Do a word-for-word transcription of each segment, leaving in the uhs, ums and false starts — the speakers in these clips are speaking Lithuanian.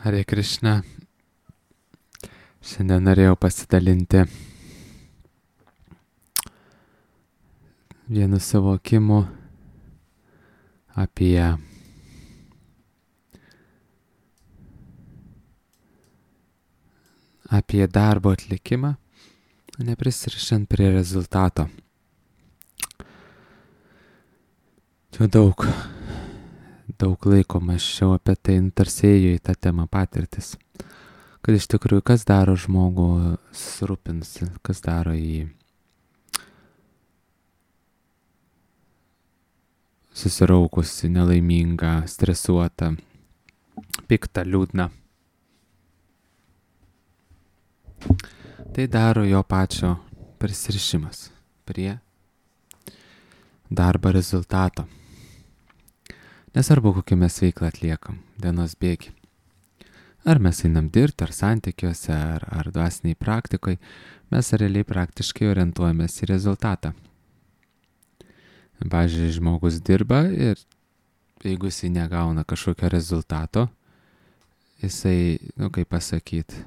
Hare Krishna. Šiandien norėjau pasidalinti vienu suvokimu apie apie darbo atlikimą, neprisirišant prie rezultato. Jau daug, daug laiko mąsčiau apie tai, tarsėjau į tą temą patirtis. Kad iš tikrųjų, kas daro žmogų susirūpinusi, kas daro jį susiraukusi, nelaimingą, stresuotą, piktą, liūdną. Tai daro jo pačio prisirišimas prie darbo rezultato. Nesvarbu, kokią mes veiklą atliekam dienos bėgi. Ar mes einam dirbti, ar santykiuose, ar, ar dvasiniai praktikoje, mes realiai praktiškai orientuojamės į rezultatą. Pavyzdžiui, žmogus dirba ir jeigu jisai negauna kažkokio rezultato, jisai, nu kaip pasakyti,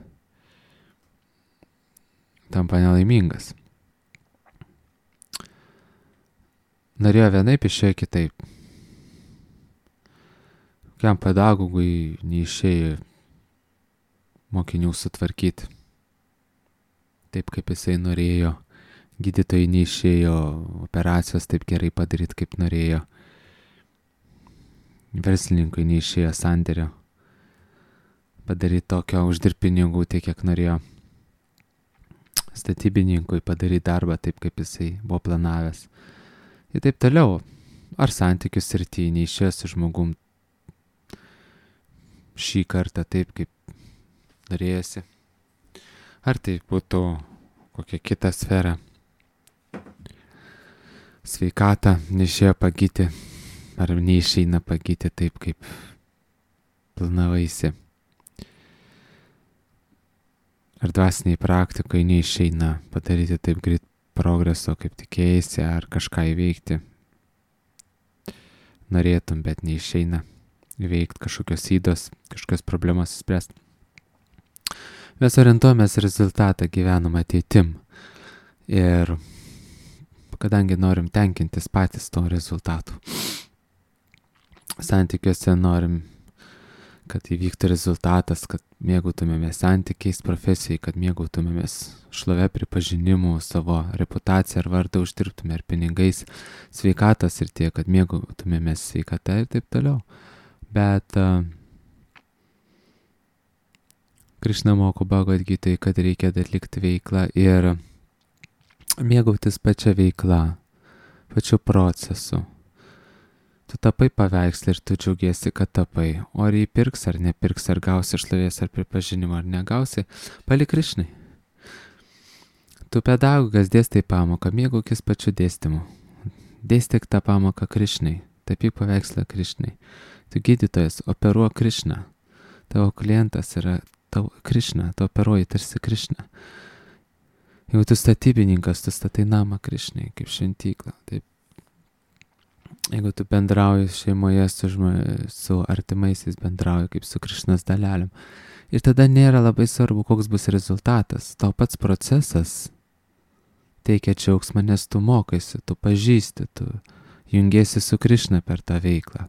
tampa nelaimingas. Norėjo vienaip, išėjo kitaip. Kokiam pedagogui neišėjo mokinių sutvarkyti taip, kaip jisai norėjo. Gydytojai neišėjo operacijos taip gerai padaryti, kaip norėjo. Verslininkui neišėjo sandėrio padaryti tokio uždirbti pinigų tiek, kiek norėjo. Statybininkui padaryti darbą taip, kaip jisai buvo planavęs. Ir taip toliau. Ar santykių srityje neišėjo su žmogum šį kartą taip, kaip norėjosi. Ar tai būtų kokia kita sfera. Sveikatą neišėjo pagyti, ar neišeina pagyti taip, kaip planavaisi. Ar dvasiniai praktikai neišeina padaryti taip greit progreso, kaip tikėjasi, ar kažką įveikti. Norėtum, bet neišeina įveikti kažkokios įdos, kažkokios problemos spręsti. Mes orientuojamės rezultatą, gyvenam ateitim. Ir kadangi norim tenkintis patys to rezultatų. Santykiuose norim, kad įvyktų rezultatas, kad mėgautumėmės santykiais, profesijai, kad mėgautumėmės šlove, pripažinimu, savo reputaciją ar vardą uždirbtume ir pinigais, sveikatos ir tie, kad mėgautumėmės sveikata ir taip toliau. Bet uh, Krišna moko Bhagavad Gitoj, kad reikia atlikti veiklą ir mėgautis pačia veikla, pačiu procesu. Tu tapai paveikslą ir tu džiaugiesi, kad tapai. O ar jį pirks ar nepirks, ar gausi šlovės ar pripažinimo ar negausi, palik Krišnai. Tu pedagogas dėstai pamoką, mėgaukis pačiu dėstymu. Dėstyk tą pamoką Krišnai, tapyk paveikslą Krišnai. Tu gydytojas, operuok Krišną. Tavo klientas yra tavo Krišna, tu operuoji tarsi Krišna. Jeigu tu statybininkas, tu statai namą Krišnai, kaip šventyklą. Taip. Jeigu tu bendrauji šeimoje su, žmo, su artimaisiais, bendrauji kaip su Krišnos dalelėm. Ir tada nėra labai svarbu, koks bus rezultatas. Tau pats procesas teikia džiaugsmą, nes tu mokaisi, tu pažįsti, tu jungiesi su Krišna per tą veiklą.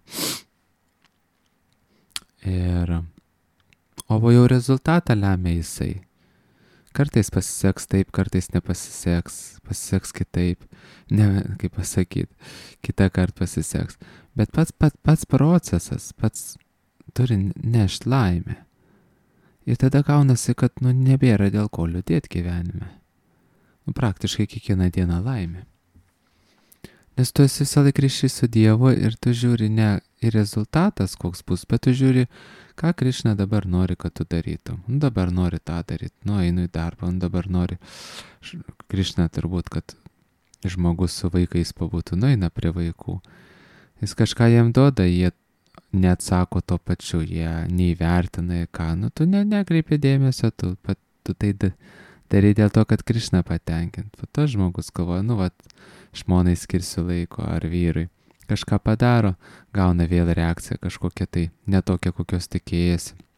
Ir o jau rezultatą lemia jisai. Kartais pasiseks taip, kartais nepasiseks, pasiseks kitaip, ne, kaip pasakyti, kitą kartą pasiseks. Bet pats, pats, pats procesas, pats turi nešti laimę. Ir tada gaunasi, kad nu, nebėra dėl ko liūdėti gyvenime. Nu, praktiškai kiekvieną dieną laimė. Nes tu esi visą laiką ryšys su Dievu ir tu žiūri ne į rezultatas, koks bus, bet tu žiūri, ką Krišna dabar nori, kad tu darytum. Nu, dabar nori tą daryti, nu, einu į darbą, nu, dabar nori. Krišna turbūt, kad žmogus su vaikais pabūtų, nu, eina prie vaikų. Jis kažką jiem duoda, jie neatsako to pačiu, jie neįvertina, ką, nu, tu ne, nekreipi dėmesio, tu, pat, tu tai darai dėl to, kad Krišna patenkint. Po to žmogus galvoja, nu, vat, žmonai skirsiu laiko ar vyrui. Kažką padaro, gauna vėl reakciją kažkokia tai netokia, kokios tikėjasi.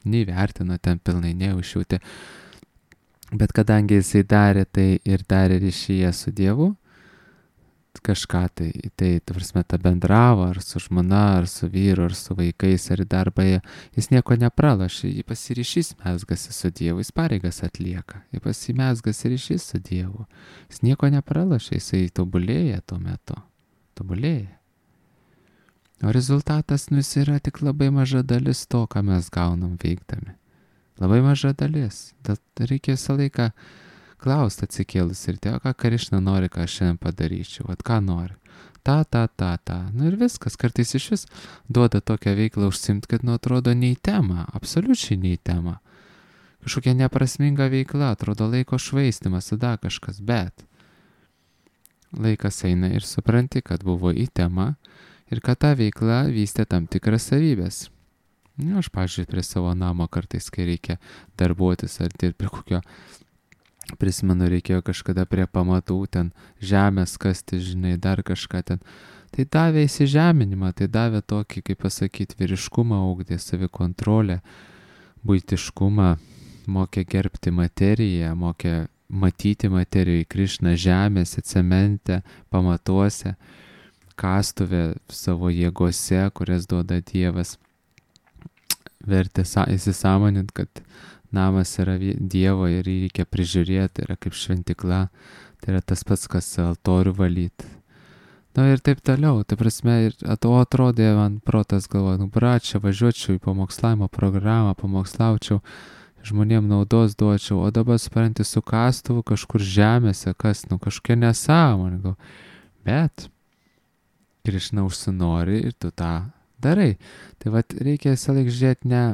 neįvertino ten pilnai, neužšiūtė. Bet kadangi jisai darė tai ir darė ryšyje su Dievu, kažką tai, tai, ta prasme, ta bendravo, ar su žmona, ar su vyru, ar su vaikais, ar į darbą, jis nieko nepralošė, jį pasiryšys mesgasi su Dievu, jis pareigas atlieka, jis pasimesgasi ryšys su Dievu, jis nieko nepralošė, jisai tobulėja tuo metu, tobulėja. O rezultatas, nu, jis yra tik labai maža dalis to, ką mes gaunam veikdami. Labai maža dalis, tad reikia visą laiką klausti atsikėlus ir tėvo, ką Krišna nori, ką aš šiandien padaryčiau, vat ką nori. Ta, ta, ta, ta. Nu ir viskas, kartais iš vis duoda tokią veiklą užsiimti, kad nu atrodo nei tema, absoliučiai nei tema. Kažkokia neprasminga veikla, atrodo laiko švaistimas, tada kažkas, bet laikas eina ir supranti, kad buvo į temą ir kad ta veikla vystė tam tikras savybės. Nu, aš, pavyzdžiui, prie savo namo kartais, kai reikia darbuotis ar dirbti prie kokio, prisimenu, reikėjo kažkada prie pamatų ten žemės kasti, žinai, dar kažką ten. Tai davė įsižeminimą, tai davė tokį, kaip pasakyti, vyriškumą, ugdė savikontrolę, buitiškumą, mokė gerbti materiją, mokė matyti materiją į Krišną žemėse, cemente, pamatuose, kastuvė savo jėgose, kurias duoda Dievas. Vertė įsisąmonint, kad namas yra Dievo ir jį reikia prižiūrėti, yra kaip šventikla, tai yra tas pats, kas altorių valyti. Na ir taip toliau, tai prasme, ir to atrodė man protas galvoja, nu bračia, važiuočiau į pamokslavimo programą, pamokslaučiau, žmonėm naudos duočiau, o dabar supranti su kastuvu kažkur žemėse, kas, nu kažkokia nesąmonė, gal. Bet Krišna užsinori ir tu tą darai. Tai vat reikia visą laiką žiūrėti ne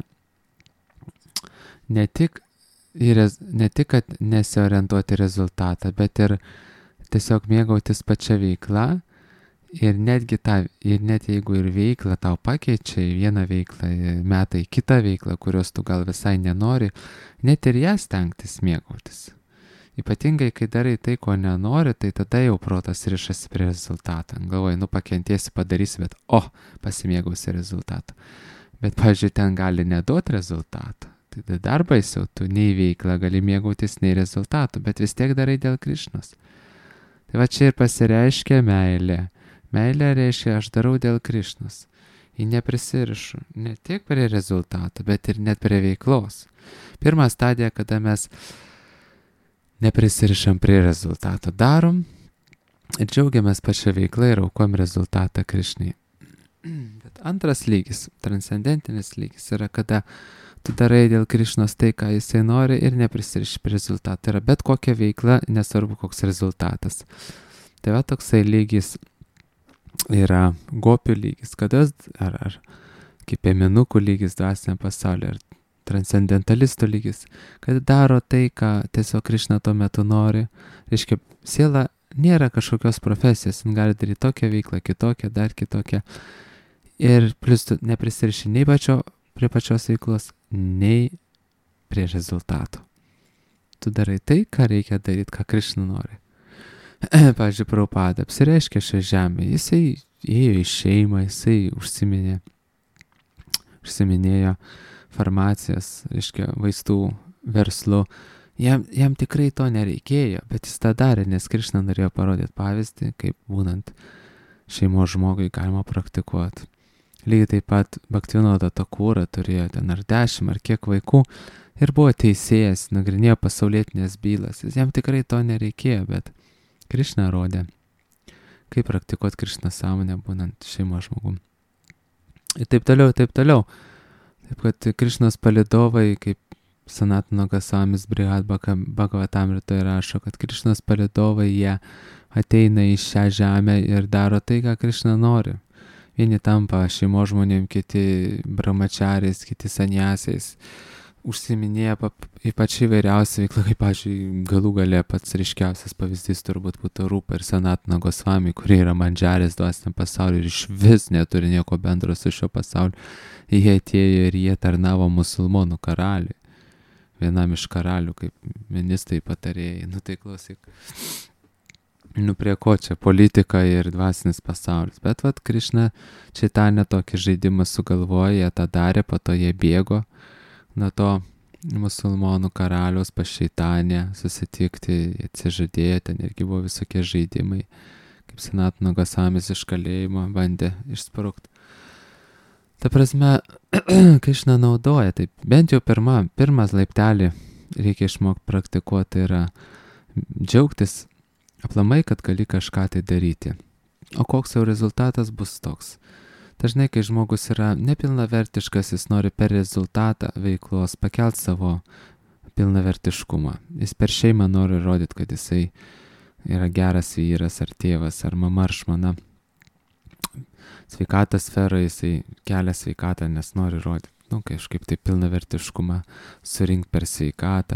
Ne tik, rez, ne tik, kad nesiorientuoti rezultatą, bet ir tiesiog mėgautis pačia veikla ir netgi tą, ir net jeigu ir veikla tau pakeičia į vieną veiklą, metai kitą veiklą, kurios tu gal visai nenori, net ir ją stengtis mėgautis. Ypatingai, kai darai tai, ko nenori, tai tada jau protas rišasi prie rezultatą. Galvoji, nu pakentiesi, padarysi, bet o, pasimėgausi rezultatą. Bet, pavyzdžiui, ten gali neduoti rezultatą. Tai dar baisiau, tu nei veiklą gali mėgautis, nei rezultatų, bet vis tiek darai dėl Krišnos. Tai va čia ir pasireiškia meilė. Meilė reiškia, aš darau dėl Krišnos. Ji neprisirišu ne tik prie rezultatų, bet ir net prie veiklos. Pirma stadija, kada mes neprisirišam prie rezultato, darom ir džiaugiamės pačią veiklą ir aukojam rezultatą Krišnai. Bet antras lygis, transcendentinis lygis yra, kada tu darai dėl Krišnos tai, ką jisai nori ir neprisiriši prie rezultatą. Tai yra bet kokia veikla, nesvarbu koks rezultatas. Tai va toksai lygis yra gopių lygis, kada, ar, ar kaip piemenukų lygis dvasiniam pasaulyje, ar transcendentalistų lygis, kad daro tai, ką tiesiog Krišna tuo metu nori. Reiškia, siela nėra kažkokios profesijos, jin gali daryti tokią veiklą, kitokią, dar kitokią. Ir plus tu neprisiriši nei pačio, prie pačios veiklos, nei prie rezultatų. Tu darai tai, ką reikia daryti, ką Krišna nori. Pavyzdžiui, Prabhupada apsireiškė šią žemę, jisai ėjo į šeimą, jisai užsiminė, užsiminėjo farmacijos, reiškia, vaistų verslu. Jam, jam tikrai to nereikėjo, bet jis tą darė, nes Krišna norėjo parodyti pavyzdį, kaip būnant šeimos žmogui galima praktikuoti. Lygiai taip pat Bhaktivinoda Thakura turėjo ten ar dešimt ar kiek vaikų ir buvo teisėjas, nagrinėjo pasaulietinės bylas. Jam tikrai to nereikėjo, bet Krišna rodė, kaip praktikuoti Krišna sąmonę būnant šeimos žmogum. Ir taip toliau, taip toliau. Taip kad Krišnos palidovai, kaip Sanatana Gosvamis Brihad Bhagavatamritoje rašo, kad Krišnos palidovai jie ateina į šią žemę ir daro tai, ką Krišna nori. Vieni tampa šeimos žmonėm, kiti brahmačariais, kiti sanjasiais. Užsiminėja ypač įvairiausią veiklą, kaip, pavyzdžiui, galų gale pats ryškiausias pavyzdys turbūt būtų Rupa ir Sanatana Gosvami, kurie yra mandžarės dvasiniam pasauliu ir iš vis neturi nieko bendro su šio pasauliu. Jie atėjo ir jie tarnavo musulmonų karaliui. Vienam iš karalių, kaip ministrai patarėjai. Nu tai klausyk. Nu prie ko čia politika ir dvasinis pasaulis. Bet vat Krišna Čaitanė tokį žaidimą sugalvojo, jie tą darė, po to jie bėgo nuo to musulmonų karaliaus pas šeitanę susitikti, atsižadėjo, ten irgi buvo visokie žaidimai, kaip Sanat Nagasamis iš kalėjimo bandė išsprukti. Ta prasme, Krišna naudoja, taip bent jau pirma, pirmas laiptelį reikia išmokti praktikuoti, tai yra džiaugtis aplamai, kad gali kažką tai daryti. O koks jau rezultatas bus toks. Dažnai, kai žmogus yra nepilnavertiškas, jis nori per rezultatą veiklos pakelti savo pilnavertiškumą. Jis per šeimą nori rodyti, kad jisai yra geras vyras ar tėvas ar mama ar žmona. Sveikatos sferoje jisai kelia sveikatą, nes nori rodyti, nu, kažkaip tai pilnavertiškumą surinkti per sveikatą.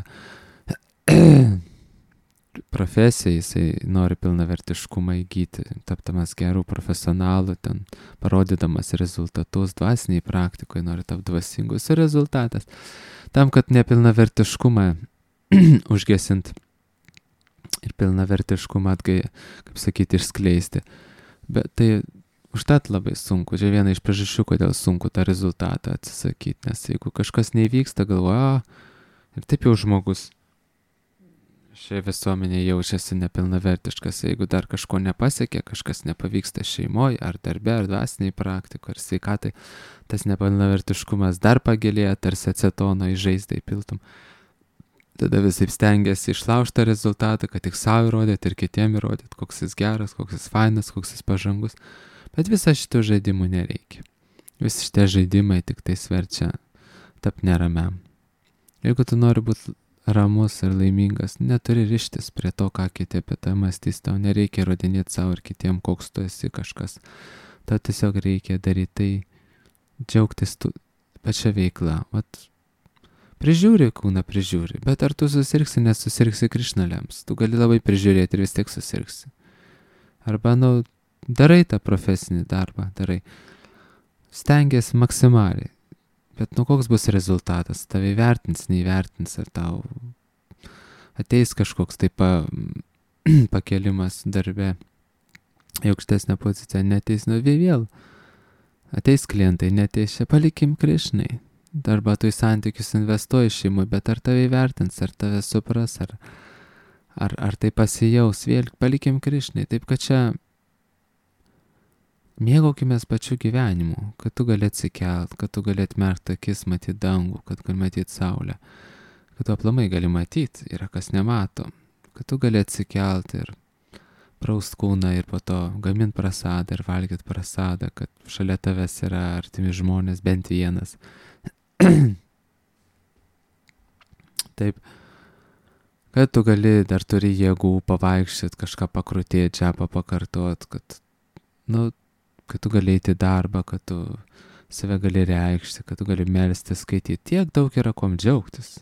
Profesija jisai nori pilnavertiškumą įgyti, taptamas gerų profesionalų, ten parodydamas rezultatus, dvasiniai praktikoje nori tapti dvasingus rezultatas. Tam, kad nepilnavertiškumą užgesint ir pilnavertiškumą atgai, kaip sakyti, išskleisti. Bet tai užtat labai sunku. Čia viena iš priežasčių, kodėl sunku tą rezultatą atsisakyti. Nes jeigu kažkas neįvyksta, galvoja, ir taip jau žmogus šiai visuomenė jaučiasi nepilnavertiškas. Jeigu dar kažko nepasiekė, kažkas nepavyksta šeimoje, ar darbe, ar dvasiniai praktikoje, ar sveikatai, tas nepilnavertiškumas dar pagilėja, tarsi acetono į žaizdą įpiltum. Tada visai stengiasi išlaužti tą rezultatą, kad tik savo įrodyti ir kitiem įrodyti, koks jis geras, koks jis fainas, koks jis pažangus. Bet visą šitų žaidimų nereikia. Visi šitie žaidimai tik tai sverčia tap neramiam. Jeigu tu nori būti ramus ir laimingas, neturi rištis prie to, ką kiti apie tai mąstys, tau nereikia įrodinėti savo ir kitiem, koks tu esi kažkas. Tau tiesiog reikia daryti tai, džiaugtis tu pačia veikla. Vat, prižiūri kūną, prižiūri, bet ar tu susirgsi, nesusirgsi, Krišna lems. Tu gali labai prižiūrėti ir vis tiek susirgsi. Arba, nu, darai tą profesinį darbą, darai. Stengiasi maksimaliai. Bet nu koks bus rezultatas? Tave įvertins, neįvertins, ar tau ateis kažkoks taip pa, pakelimas darbe į aukštesnę poziciją, neteis, nu vėl. Ateis klientai, neteis, čia palikim Krišnai. Arba tu į santykius investuoji šeimui, bet ar tave įvertins, ar tave supras, ar, ar, ar tai pasijaus, vėl palikim Krišnai. Taip kad čia mėgaukimės pačiu gyvenimu, kad tu gali atsikelt, kad tu gali atmerkti akis, matyti dangų, kad gali matyti saulę, kad tu aplamai gali matyti, yra kas nemato, kad tu gali atsikelt ir praust kūną ir po to gaminti prasadą ir valgyti prasadą, kad šalia tavęs yra artimi žmonės, bent vienas. Taip, kad tu gali, dar turi jėgų pavaikščioti, kažką pakrutėti, džepą pakartot, kad, nu, kad tu gali eiti darbą, kad tu save gali reikšti, kad tu gali melsti, skaityti. Tiek daug yra kom džiaugtis.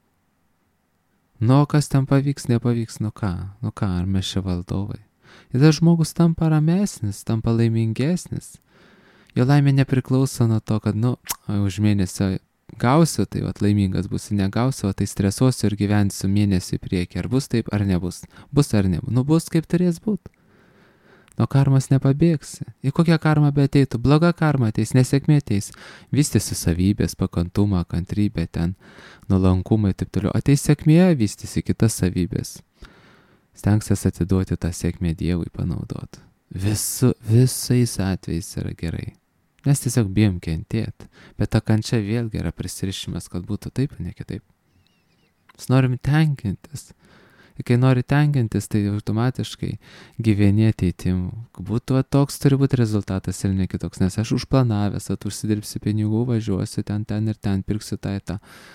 Nu, kas ten pavyks, nepavyks, nu ką, nu ką, ar mes čia valdovai. Ir tas žmogus tampa ramesnis, tampa laimingesnis. Jo laimė nepriklauso nuo to, kad, nu, už mėnesio gausiu, tai vat laimingas būsiu, negausiu, o tai stresuosiu ir gyvensiu mėnesį į priekį. Ar bus taip, ar nebus. Bus ar nebus. Nu, bus kaip turės būti. Nuo karmos nepabėgsi. Į kokią karmą be ateitų, bloga karma ateis, nesėkmė ateis, vystysi savybės, pakantumą, kantrybę, ten, nuolankumą ir taip toliau. Ateis sėkmė, vystysi kitas savybės. Stengsies atiduoti tą sėkmę Dievui panaudoti. Visu, visais atvejais yra gerai. Nes tiesiog bijom kentėti. Bet ta kančia vėlgi yra prisirišimas, kad būtų taip, ne kitaip. Mes norim tenkintis. Ir kai nori tenkintis, tai automatiškai gyveni ateitim. Būtų va, toks turi būti rezultatas ir ne kitoks, nes aš užplanavęs, at užsidirbsiu pinigų, važiuosiu ten, ten ir ten, pirksiu tą ir tą.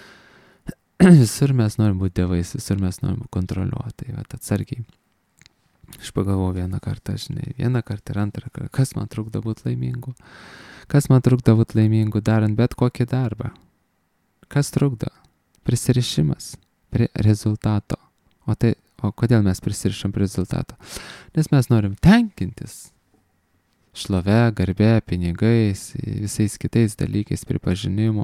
Visur mes norim būti dievais, visur mes norim kontroliuoti, tai va, atsargiai. Aš pagalvoju vieną kartą, žinai, vieną kartą ir antrą kartą, kas man trukdo būti laimingu? Kas man trukdo būti laimingu, darant bet kokį darbą? Kas trukdo? Prisirišimas prie rezultato. O tai, o kodėl mes prisirišam prie rezultato? Nes mes norim tenkintis šlove, garbė, pinigais, visais kitais dalykais, pripažinimu.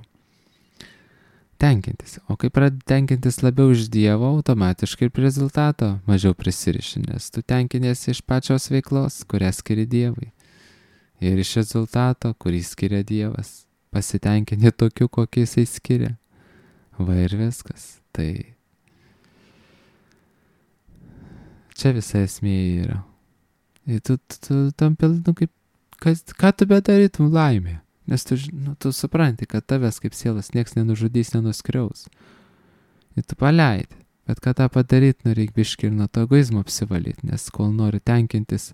Tenkintis. O kai pradedi tenkintis labiau iš Dievo, automatiškai ir prie rezultato mažiau prisiriši, nes tu tenkiniesi iš pačios veiklos, kurią skiri Dievui. Ir iš rezultato, kurį skiria Dievas. Pasitenkini tokiu, kokį jisai skiria. Va ir viskas. Tai čia visa esmė yra. Ir tu, tu, tu tampi, nu, kaip, kas, ką tu bedarytum laimė. Nes tu, nu, tu supranti, kad tavęs kaip sielas nieks nenužudys, nenuskriaus. Ir tu paleidi. Bet kad tą padaryt, nu, reik biškį ir nuo to egoizmo apsivalyti, nes kol nori tenkintis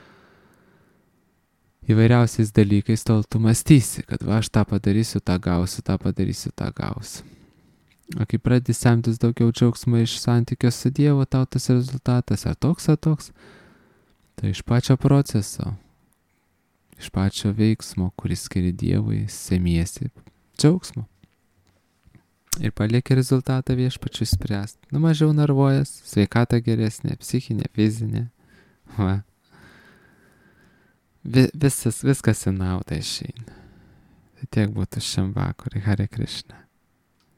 įvairiausiais dalykais, tol tu mąstysi, kad va, aš tą padarysiu, tą gausiu, tą padarysiu, tą gausiu. O kai pradedi semtis daugiau džiaugsmo iš santykio su Dievu, tau tas rezultatas ar toks, ar toks, tai iš pačio proceso, iš pačio veiksmo, kuris skiri Dievui, semiesi džiaugsmo. Ir palieki rezultatą viešpačiui spręsti. Nu, mažiau nervuojas, sveikata geresnė, psichinė, fizinė. Va. Vi, visas, viskas į naudą išeina. Tai tiek būtų šiam vakarui. Hare Krishna.